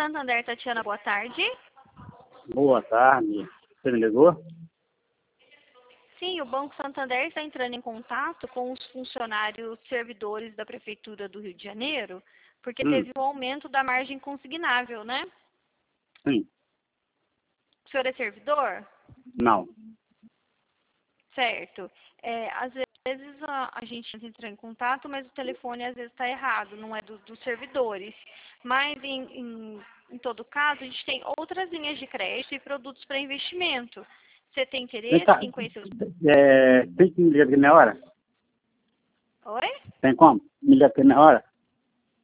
Santander, Tatiana, boa tarde. Boa tarde. Você me ligou? Sim, o Banco Santander está entrando em contato com os funcionários servidores da Prefeitura do Rio de Janeiro, porque teve um aumento da margem consignável, né? Sim. O senhor é servidor? Não. Certo. Às vezes a gente entra em contato, mas o telefone às vezes está errado, não é dos servidores. Mas, em todo caso, a gente tem outras linhas de crédito e produtos para investimento. Você tem Vem cá. interesse em conhecer os... Tem que me ligar aqui na hora? Oi? Tem como? Me ligar aqui na hora?